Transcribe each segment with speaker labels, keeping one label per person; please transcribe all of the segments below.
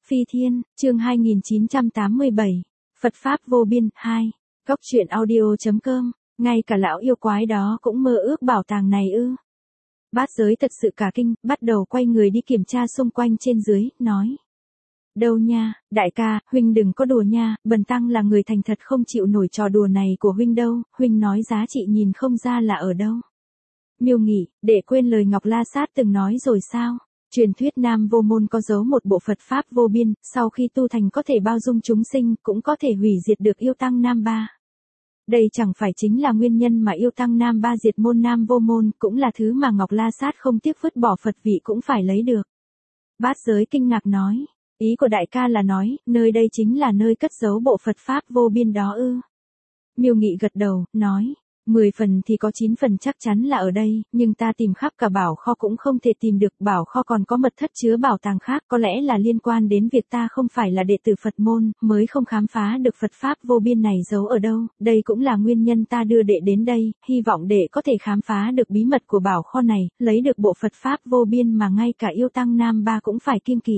Speaker 1: Phi Thiên, chương 2987, Phật Pháp vô biên, 2, Góc truyện audio.com, ngay cả lão yêu quái đó cũng mơ ước bảo tàng này ư. Bát Giới thật sự cả kinh, bắt đầu quay người đi kiểm tra xung quanh trên dưới, nói. Đâu nha, đại ca, huynh đừng có đùa nha, bần tăng là người thành thật không chịu nổi trò đùa này của huynh đâu, huynh nói giá trị nhìn không ra là ở đâu. Miêu Nghị, để quên lời Ngọc La Sát từng nói rồi sao? Truyền thuyết Nam Vô Môn có giấu một bộ Phật Pháp vô biên, sau khi tu thành có thể bao dung chúng sinh, cũng có thể hủy diệt được yêu tăng Nam Ba. Đây chẳng phải chính là nguyên nhân mà yêu tăng Nam Ba diệt môn Nam Vô Môn, cũng là thứ mà Ngọc La Sát không tiếc vứt bỏ Phật vị cũng phải lấy được. Bát Giới kinh ngạc nói, ý của đại ca là nói, nơi đây chính là nơi cất giấu bộ Phật Pháp vô biên đó ư. Miêu Nghị gật đầu, nói. 10 phần thì có 9 phần chắc chắn là ở đây, nhưng ta tìm khắp cả bảo kho cũng không thể tìm được, bảo kho còn có mật thất chứa bảo tàng khác, có lẽ là liên quan đến việc ta không phải là đệ tử Phật môn, mới không khám phá được Phật Pháp vô biên này giấu ở đâu, đây cũng là nguyên nhân ta đưa đệ đến đây, hy vọng đệ có thể khám phá được bí mật của bảo kho này, lấy được bộ Phật Pháp vô biên mà ngay cả yêu tăng Nam Ba cũng phải kiêng kỵ.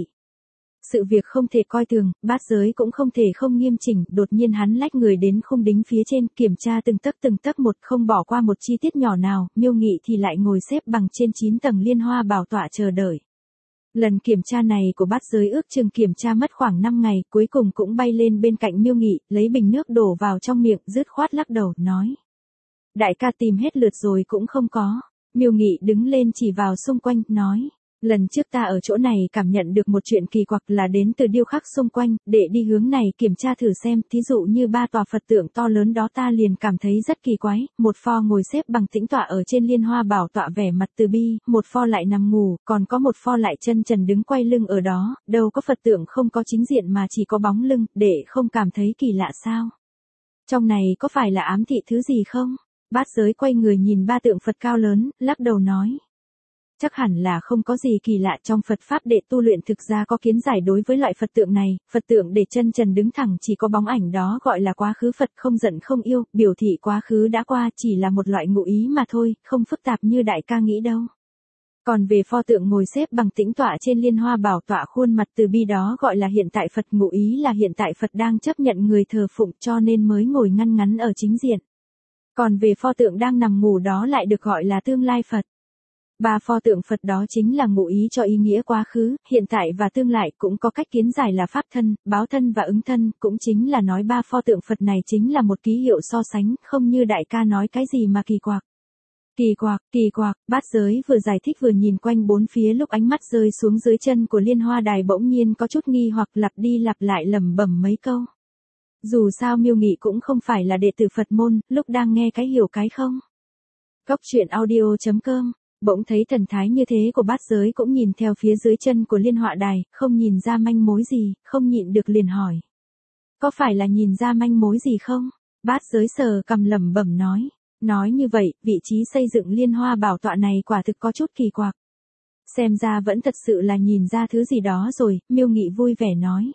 Speaker 1: Sự việc không thể coi thường, Bát Giới cũng không thể không nghiêm chỉnh, đột nhiên hắn lách người đến khung đính phía trên, kiểm tra từng tấc một, không bỏ qua một chi tiết nhỏ nào, Miêu Nghị thì lại ngồi xếp bằng trên 9 tầng liên hoa bảo tọa chờ đợi. Lần kiểm tra này của Bát Giới ước chừng kiểm tra mất khoảng 5 ngày, cuối cùng cũng bay lên bên cạnh Miêu Nghị, lấy bình nước đổ vào trong miệng, dứt khoát lắc đầu, nói. Đại ca tìm hết lượt rồi cũng không có. Miêu Nghị đứng lên chỉ vào xung quanh, nói. Lần trước ta ở chỗ này cảm nhận được một chuyện kỳ quặc là đến từ điêu khắc xung quanh, để đi hướng này kiểm tra thử xem, thí dụ như 3 tòa Phật tượng to lớn đó ta liền cảm thấy rất kỳ quái, một pho ngồi xếp bằng tĩnh tọa ở trên liên hoa bảo tọa vẻ mặt từ bi, một pho lại nằm ngủ, còn có một pho lại chân trần đứng quay lưng ở đó, đâu có Phật tượng không có chính diện mà chỉ có bóng lưng, để không cảm thấy kỳ lạ sao? Trong này có phải là ám thị thứ gì không? Bát Giới quay người nhìn 3 tượng Phật cao lớn, lắc đầu nói. Chắc hẳn là không có gì kỳ lạ trong Phật Pháp đệ tu luyện, thực ra có kiến giải đối với loại Phật tượng này, Phật tượng để chân trần đứng thẳng chỉ có bóng ảnh đó gọi là quá khứ Phật, không giận không yêu, biểu thị quá khứ đã qua, chỉ là một loại ngụ ý mà thôi, không phức tạp như đại ca nghĩ đâu. Còn về pho tượng ngồi xếp bằng tĩnh tọa trên liên hoa bảo tọa khuôn mặt từ bi đó gọi là hiện tại Phật, ngụ ý là hiện tại Phật đang chấp nhận người thờ phụng cho nên mới ngồi ngăn ngắn ở chính diện. Còn về pho tượng đang nằm ngủ đó lại được gọi là tương lai Phật. 3 pho tượng Phật đó chính là ngụ ý cho ý nghĩa quá khứ, hiện tại và tương lai, cũng có cách kiến giải là pháp thân, báo thân và ứng thân, cũng chính là nói 3 pho tượng Phật này chính là một ký hiệu so sánh, không như đại ca nói cái gì mà kỳ quặc. Kỳ quặc, Bát Giới vừa giải thích vừa nhìn quanh bốn phía, lúc ánh mắt rơi xuống dưới chân của liên hoa đài bỗng nhiên có chút nghi hoặc, lặp đi lặp lại lẩm bẩm mấy câu. Dù sao Miêu Nghị cũng không phải là đệ tử Phật môn, lúc đang nghe cái hiểu cái không. Góc truyện audio.com. Bỗng thấy thần thái như thế của Bát Giới cũng nhìn theo phía dưới chân của liên họa đài, không nhìn ra manh mối gì, không nhịn được liền hỏi. Có phải là nhìn ra manh mối gì không? Bát Giới sờ cằm lẩm bẩm nói. Nói như vậy, vị trí xây dựng liên hoa bảo tọa này quả thực có chút kỳ quặc. Xem ra vẫn thật sự là nhìn ra thứ gì đó rồi, Miêu Nghị vui vẻ nói.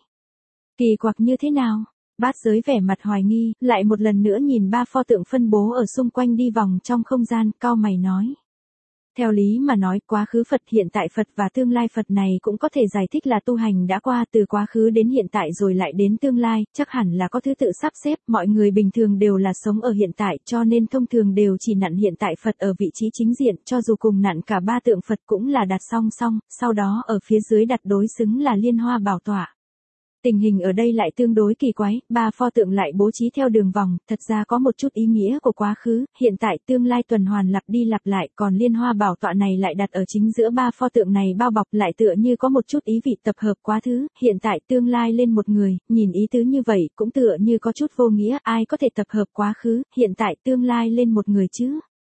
Speaker 1: Kỳ quặc như thế nào? Bát Giới vẻ mặt hoài nghi, lại một lần nữa nhìn 3 pho tượng phân bố ở xung quanh đi vòng trong không gian, cau mày nói. Theo lý mà nói, quá khứ Phật, hiện tại Phật và tương lai Phật này cũng có thể giải thích là tu hành đã qua từ quá khứ đến hiện tại rồi lại đến tương lai, chắc hẳn là có thứ tự sắp xếp, mọi người bình thường đều là sống ở hiện tại, cho nên thông thường đều chỉ nặn hiện tại Phật ở vị trí chính diện, cho dù cùng nặn cả 3 tượng Phật cũng là đặt song song, sau đó ở phía dưới đặt đối xứng là liên hoa bảo tọa. Tình hình ở đây lại tương đối kỳ quái, 3 pho tượng lại bố trí theo đường vòng, thật ra có một chút ý nghĩa của quá khứ, hiện tại, tương lai tuần hoàn lặp đi lặp lại, còn liên hoa bảo tọa này lại đặt ở chính giữa 3 pho tượng này bao bọc, lại tựa như có một chút ý vị tập hợp quá khứ, hiện tại, tương lai lên một người, nhìn ý tứ như vậy, cũng tựa như có chút vô nghĩa, ai có thể tập hợp quá khứ, hiện tại, tương lai lên một người chứ?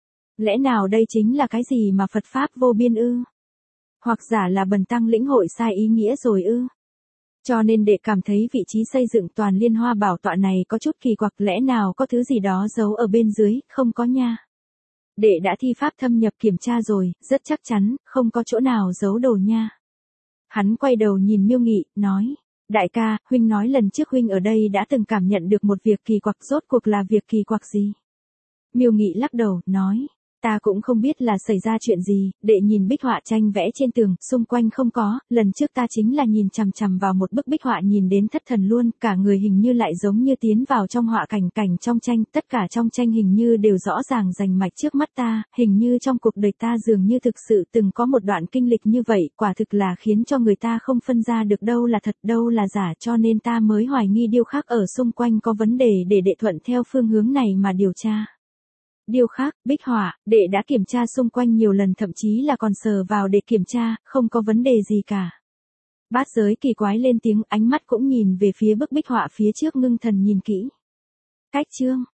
Speaker 1: Lẽ nào đây chính là cái gì mà Phật Pháp vô biên ư? Hoặc giả là bần tăng lĩnh hội sai ý nghĩa rồi ư? Cho nên đệ cảm thấy vị trí xây dựng toàn liên hoa bảo tọa này có chút kỳ quặc, lẽ nào có thứ gì đó giấu ở bên dưới, không có nha. Đệ đã thi pháp thâm nhập kiểm tra rồi, rất chắc chắn, không có chỗ nào giấu đồ nha. Hắn quay đầu nhìn Miêu Nghị, nói, đại ca, huynh nói lần trước huynh ở đây đã từng cảm nhận được một việc kỳ quặc, rốt cuộc là việc kỳ quặc gì? Miêu Nghị lắc đầu, nói, Ta cũng không biết là xảy ra chuyện gì, đệ nhìn bích họa tranh vẽ trên tường, xung quanh không có, lần trước ta chính là nhìn chằm chằm vào một bức bích họa nhìn đến thất thần luôn, cả người hình như lại giống như tiến vào trong họa cảnh cảnh trong tranh, tất cả trong tranh hình như đều rõ ràng rành mạch trước mắt ta, hình như trong cuộc đời ta dường như thực sự từng có một đoạn kinh lịch như vậy, quả thực là khiến cho người ta không phân ra được đâu là thật đâu là giả, cho nên ta mới hoài nghi điêu khắc ở xung quanh có vấn đề để đệ thuận theo phương hướng này mà điều tra. Điêu khắc, bích họa, đệ đã kiểm tra xung quanh nhiều lần thậm chí là còn sờ vào để kiểm tra, không có vấn đề gì cả. Bát giới kỳ quái lên tiếng, ánh mắt cũng nhìn về phía bức bích họa phía trước ngưng thần nhìn kỹ. Cách chương